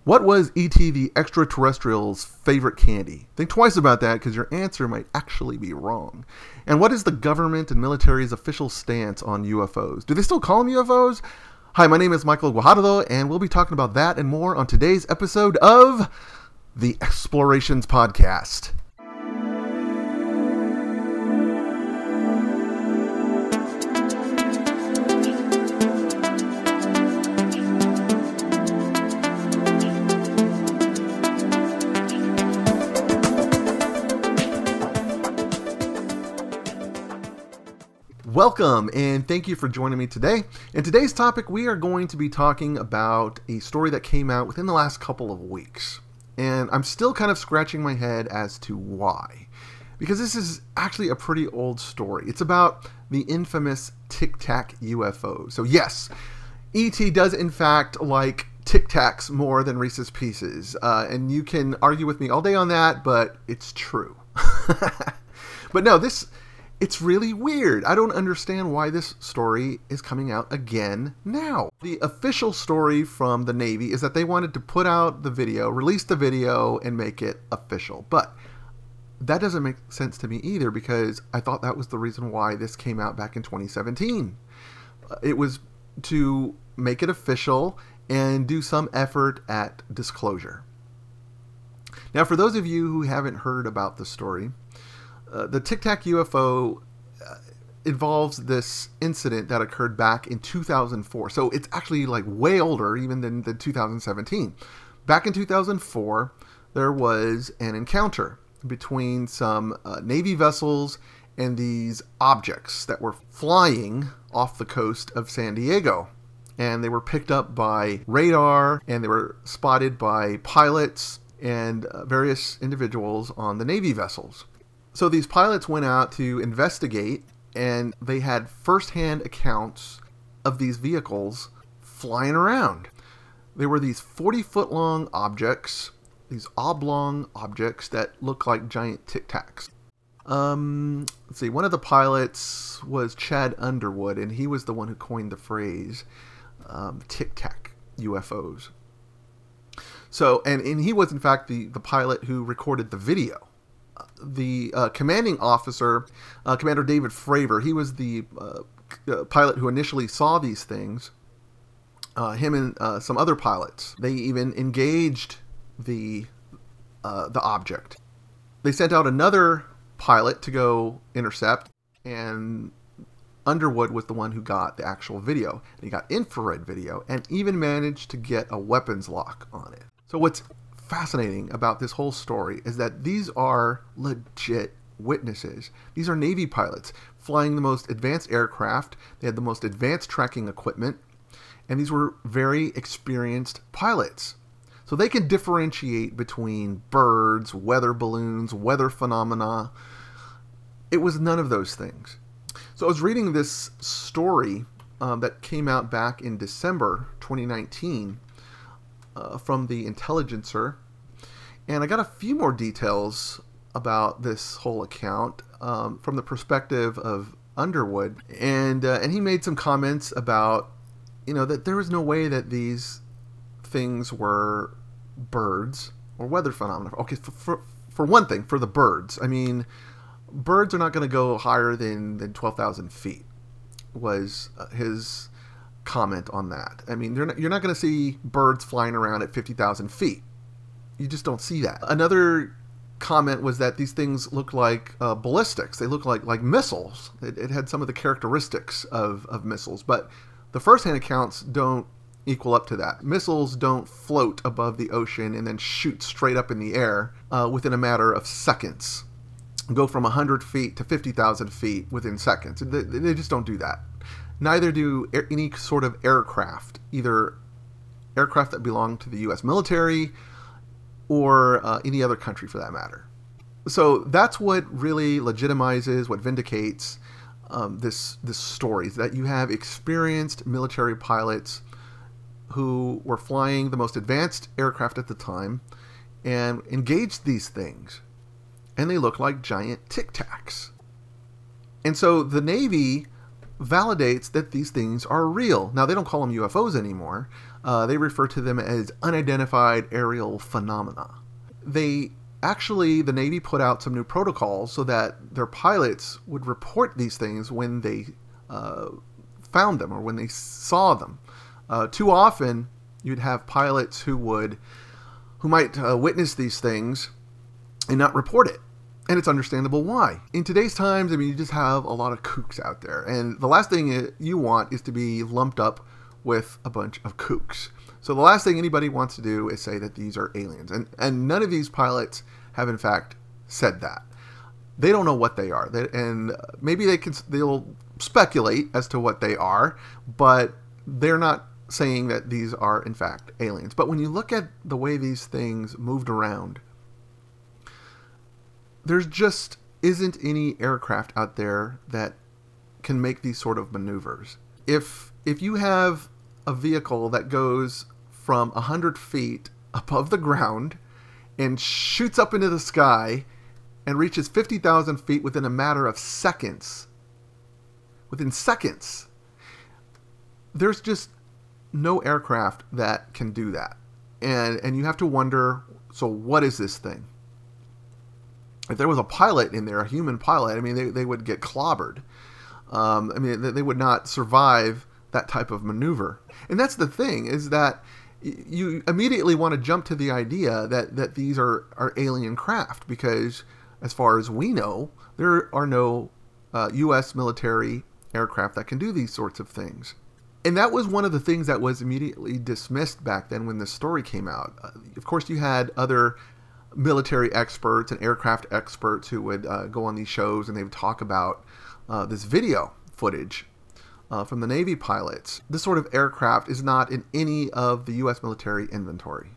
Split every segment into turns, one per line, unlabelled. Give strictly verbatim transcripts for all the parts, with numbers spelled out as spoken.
What was E T the extraterrestrial's favorite candy? Think twice about that because your answer might actually be wrong. And what is the government and military's official stance on U F Os? Do they still call them U F Os? Hi, my name is Michael Guajardo, and we'll be talking about that and more on today's episode of the Explorations Podcast. Welcome, and thank you for joining me today. In today's topic, we are going to be talking about a story that came out within the last couple of weeks. And I'm still kind of scratching my head as to why. Because this is actually a pretty old story. It's about the infamous Tic Tac U F Os. So yes, E T does in fact like Tic Tacs more than Reese's Pieces. Uh, and you can argue with me all day on that, but it's true. But no, this... It's really weird. I don't understand why this story is coming out again now. The official story from the Navy is that they wanted to put out the video, release the video, and make it official. But that doesn't make sense to me either, because I thought that was the reason why this came out back in twenty seventeen. It was to make it official and do some effort at disclosure. Now, for those of you who haven't heard about the story, Uh, the Tic Tac U F O uh, involves this incident that occurred back in two thousand four. So it's actually like way older even than, than two thousand seventeen. Back in two thousand four, there was an encounter between some uh, Navy vessels and these objects that were flying off the coast of San Diego. And they were picked up by radar, and they were spotted by pilots and uh, various individuals on the Navy vessels. So these pilots went out to investigate, and they had firsthand accounts of these vehicles flying around. They were these forty-foot-long objects, these oblong objects that look like giant Tic Tacs. Um, let's see, one of the pilots was Chad Underwood, and he was the one who coined the phrase um, Tic Tac U F Os. So, and, and he was in fact the, the pilot who recorded the video. The uh, commanding officer, uh, Commander David Fravor, he was the uh, uh, pilot who initially saw these things. Uh, him and uh, some other pilots, they even engaged the uh, the object. They sent out another pilot to go intercept, and Underwood was the one who got the actual video. He got infrared video and even managed to get a weapons lock on it. So what's fascinating about this whole story is that these are legit witnesses. These are Navy pilots flying the most advanced aircraft. They had the most advanced tracking equipment, and these were very experienced pilots. So they can differentiate between birds, weather balloons, weather phenomena. It was none of those things. So I was reading this story um, that came out back in December twenty nineteen Uh, from the Intelligencer, and I got a few more details about this whole account um, from the perspective of Underwood, and uh, and he made some comments about, you know, that there was no way that these things were birds or weather phenomena. Okay, for for, for one thing, for the birds, I mean, birds are not going to go higher than than twelve thousand feet. Was uh, his comment on that. I mean, you're not, you're not going to see birds flying around at fifty thousand feet. You just don't see that. Another comment was that these things look like uh, ballistics. They look like like missiles. It, it had some of the characteristics of, of missiles, but the first-hand accounts don't equal up to that. Missiles don't float above the ocean and then shoot straight up in the air uh, within a matter of seconds. Go from one hundred feet to fifty thousand feet within seconds. They, they just don't do that. Neither do air, any sort of aircraft, either aircraft that belong to the U S military or uh, any other country for that matter. So that's what really legitimizes, what vindicates um, this this story, is that you have experienced military pilots who were flying the most advanced aircraft at the time and engaged these things. And they look like giant Tic Tacs. And so the Navy validates that these things are real. Now, they don't call them U F Os anymore. Uh, they refer to them as unidentified aerial phenomena. They actually, the Navy put out some new protocols so that their pilots would report these things when they uh, found them or when they saw them. Uh, too often, you'd have pilots who would, who might uh, witness these things and not report it. And it's understandable why. In today's times, I mean, you just have a lot of kooks out there. And the last thing you want is to be lumped up with a bunch of kooks. So the last thing anybody wants to do is say that these are aliens. And and none of these pilots have, in fact, said that. They don't know what they are. They, and maybe they can, they'll speculate as to what they are, but they're not saying that these are, in fact, aliens. But when you look at the way these things moved around, there's just isn't any aircraft out there that can make these sort of maneuvers. If if you have a vehicle that goes from one hundred feet above the ground and shoots up into the sky and reaches fifty thousand feet within a matter of seconds, within seconds, there's just no aircraft that can do that. And and you have to wonder, so what is this thing? If there was a pilot in there, a human pilot, I mean, they, they would get clobbered. Um, I mean, they, they would not survive that type of maneuver. And that's the thing, is that you immediately want to jump to the idea that, that these are, are alien craft, because as far as we know, there are no uh, U S military aircraft that can do these sorts of things. And that was one of the things that was immediately dismissed back then when this story came out. Uh, of course, you had other military experts and aircraft experts who would uh, go on these shows and they would talk about uh, this video footage uh, from the Navy pilots. This sort of aircraft is not in any of the U S military inventory.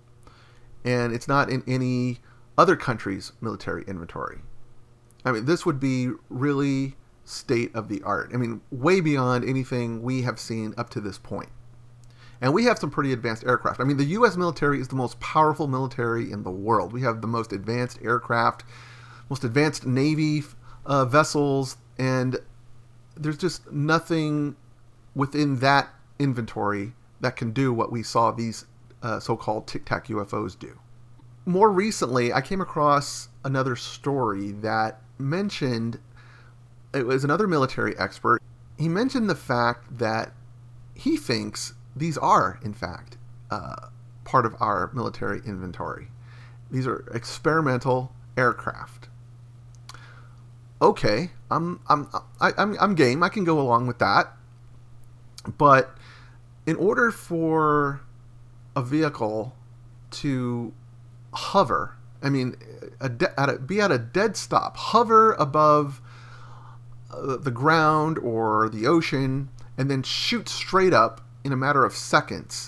And it's not in any other country's military inventory. I mean, this would be really state of the art. I mean, way beyond anything we have seen up to this point. And we have some pretty advanced aircraft. I mean, the U S military is the most powerful military in the world. We have the most advanced aircraft, most advanced Navy uh, vessels, and there's just nothing within that inventory that can do what we saw these uh, so-called Tic Tac U F Os do. More recently, I came across another story that mentioned, it was another military expert. He mentioned the fact that he thinks these are, in fact, uh, part of our military inventory. These are experimental aircraft. Okay, I'm I'm I, I'm I'm game. I can go along with that. But in order for a vehicle to hover, I mean, a de- at a, be at a dead stop, hover above uh, the ground or the ocean, and then shoot straight up in a matter of seconds,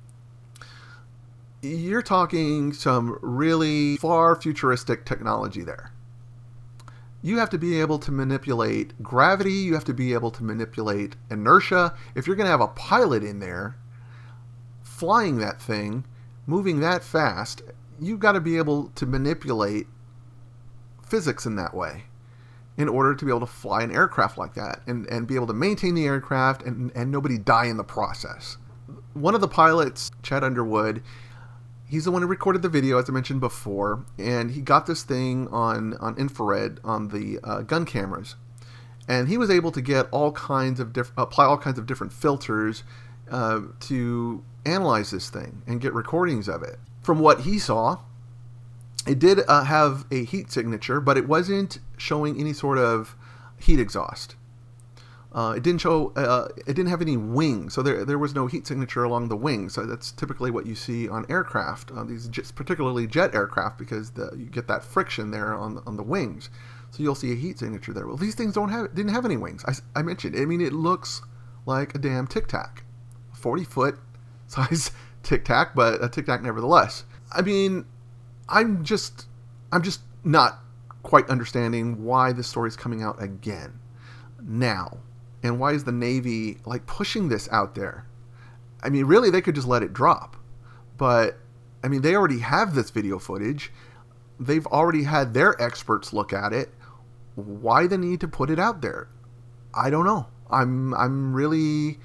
you're talking some really far futuristic technology there. You have to be able to manipulate gravity, you have to be able to manipulate inertia. If you're going to have a pilot in there flying that thing, moving that fast, you've got to be able to manipulate physics in that way in order to be able to fly an aircraft like that and, and be able to maintain the aircraft and, and nobody die in the process. One of the pilots, Chad Underwood, he's the one who recorded the video, as I mentioned before, and he got this thing on, on infrared on the uh, gun cameras. And he was able to get all kinds of diff- apply all kinds of different filters uh, to analyze this thing and get recordings of it. From what he saw, it did uh, have a heat signature, but it wasn't showing any sort of heat exhaust. Uh, it didn't show. Uh, it didn't have any wings, so there there was no heat signature along the wings. So that's typically what you see on aircraft, uh, these just particularly jet aircraft, because the, you get that friction there on on the wings. So you'll see a heat signature there. Well, these things don't have didn't have any wings. I, I mentioned. I mean, it looks like a damn Tic Tac, forty foot size Tic Tac, but a Tic Tac nevertheless. I mean, I'm just I'm just not quite understanding why this story is coming out again now. And why is the Navy like pushing this out there? I mean, really, they could just let it drop. But, I mean, they already have this video footage. They've already had their experts look at it. Why the need to put it out there? I don't know. I'm I'm really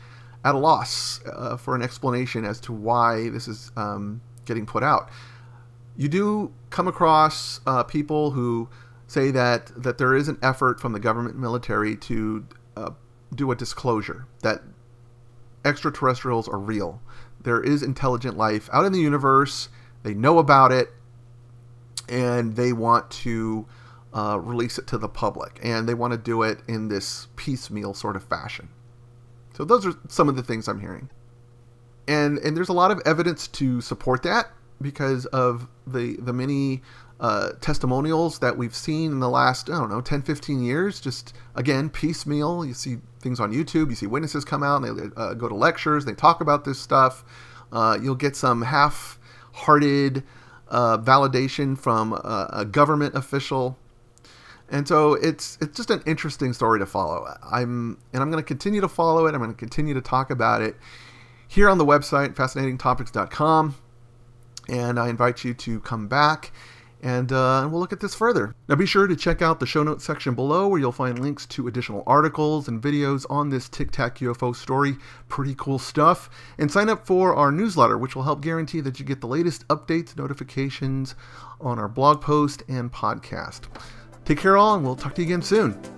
at a loss uh, for an explanation as to why this is um, getting put out. You do come across uh, people who say that, that there is an effort from the government military to uh, do a disclosure that extraterrestrials are real. There is intelligent life out in the universe. They know about it, and they want to uh, release it to the public. And they want to do it in this piecemeal sort of fashion. So those are some of the things I'm hearing. And and there's a lot of evidence to support that because of the the many uh, testimonials that we've seen in the last, I don't know, ten, fifteen years. Just, again, piecemeal. You see things on YouTube. You see witnesses come out and they uh, go to lectures. They talk about this stuff. Uh, you'll get some half-hearted uh, validation from a, a government official. And so it's it's just an interesting story to follow. I'm and I'm going to continue to follow it. I'm going to continue to talk about it here on the website, fascinating topics dot com. And I invite you to come back and uh, we'll look at this further. Now be sure to check out the show notes section below where you'll find links to additional articles and videos on this Tic Tac U F O story. Pretty cool stuff. And sign up for our newsletter, which will help guarantee that you get the latest updates, notifications on our blog post and podcast. Take care all, and we'll talk to you again soon.